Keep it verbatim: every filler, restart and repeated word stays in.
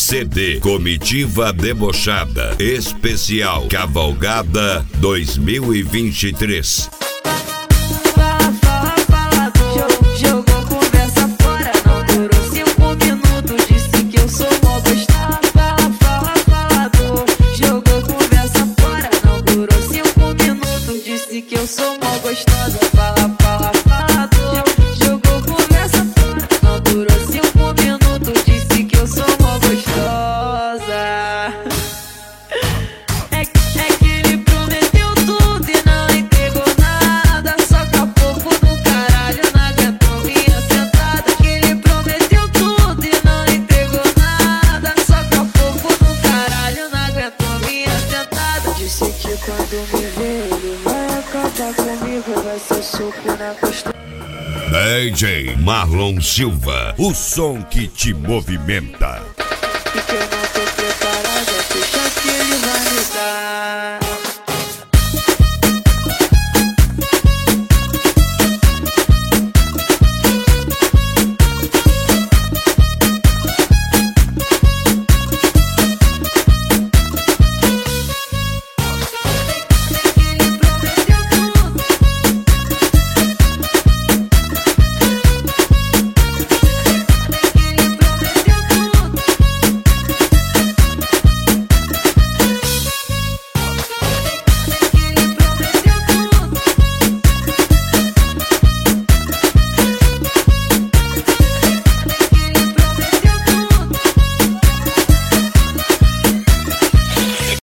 C D Comitiva Debochada Especial Cavalgada dois mil e vinte e três. Que eu sou mó gostosa, fala, fala, falador. Jogou conversa fora, não durou cinco minutos. Disse que eu sou mó gostosa. É, é que ele prometeu tudo e não entregou nada. Só capô no caralho, não aguentou minha sentada. Que ele prometeu tudo e não entregou nada. Só capô no caralho, não aguentou minha sentada. Disse que quando me vê ele vai acabar comigo, vai ser soco na costura. D J Marlon Silva, o som que te movimenta. E que eu não tô preparada, fecha que ele vai me dar.